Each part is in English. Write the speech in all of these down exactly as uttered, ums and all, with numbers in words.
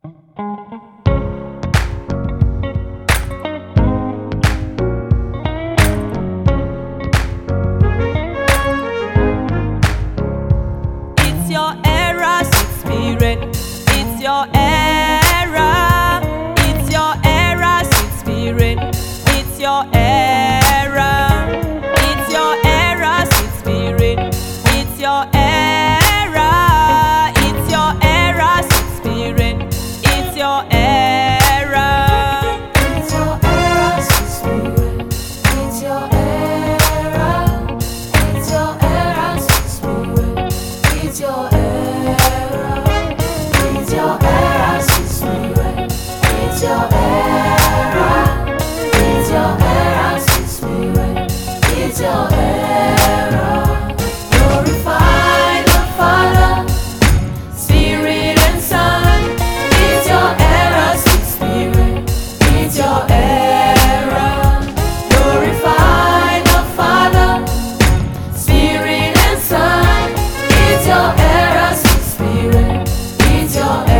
It's your era, sweet spirit. It's your era. It's your era, sweet spirit. It's your era. It's your era, sweet spirit. It's your era. It's your era, sweet spirit. It's your era. It's your era, sweet spirit. It's your era. It's your era, sweet spirit. It's your era. It's your era, sweet spirit. It's your era. It's your era, sweet spirit. It's your era. Glorify the Father, Spirit and Son. It's your era, sweet spirit. It's your era. Glorify the Father, Spirit and Son. It's your era, sweet spirit. It's your era.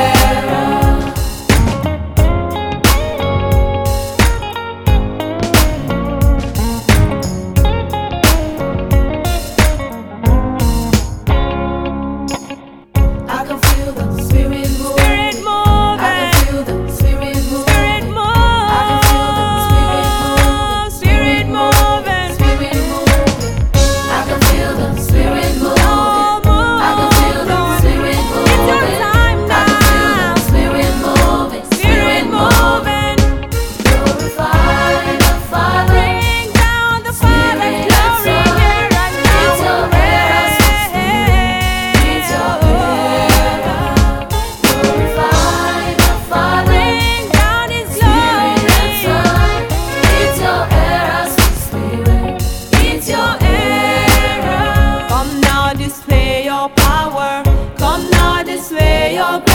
I can feel the spirit move. Spirit moving. I can feel the spirit move. Spirit move. I can feel the spirit Spirit move. moving. Spirit moving. I can feel the spirit move. Oh, move, I can feel the Lord. spirit moving. It's your time I can feel now. the spirit moving. Spirit moving. Glorify the Father. Bring down the Father's Spirit glory and Son. here right now. It's your era, sweet spirit. It's your era. Glorify the Father. Bring down His Spirit and glory. Son. It's your era, sweet spirit. It's your era. Come now, display your power. Come now, display your